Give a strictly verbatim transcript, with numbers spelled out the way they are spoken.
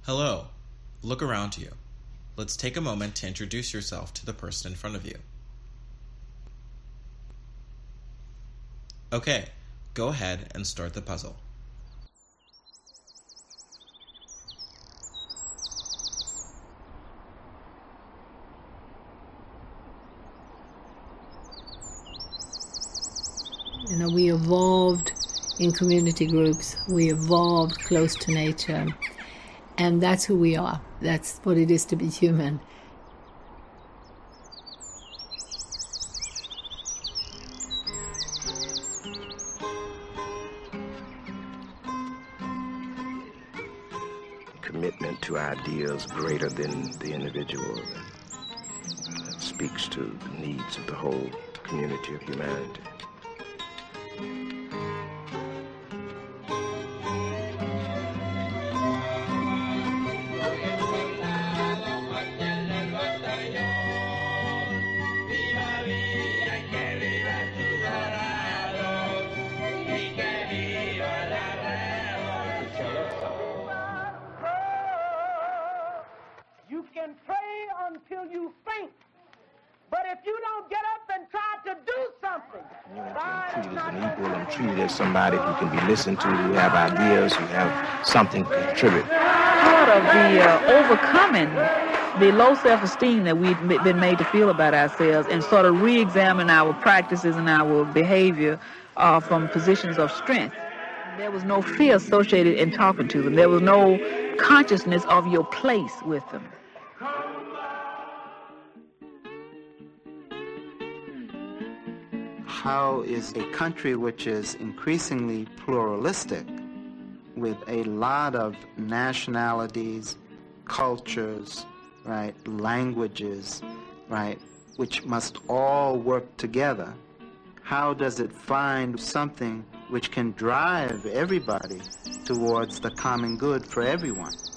Hello. Look around you. Let's take a moment to introduce yourself to the person in front of you. Okay, go ahead and start the puzzle. You know, we evolved in community groups. We evolved close to nature. And that's who we are. That's what it is to be human. Commitment to ideals greater than the individual that speaks to the needs of the whole community of humanity. You can pray until you faint, but if you don't get up and try to do something, God is Treated as not an going equal to and treated as somebody who can be listened to, who have ideas, who have something to contribute. Part of the uh, overcoming the low self-esteem that we've been made to feel about ourselves and sort of re-examine our practices and our behavior uh, from positions of strength. There was no fear associated in talking to them. There was no consciousness of your place with them. How is a country which is increasingly pluralistic, with a lot of nationalities, cultures, right, languages, right, which must all work together, how does it find something which can drive everybody towards the common good for everyone?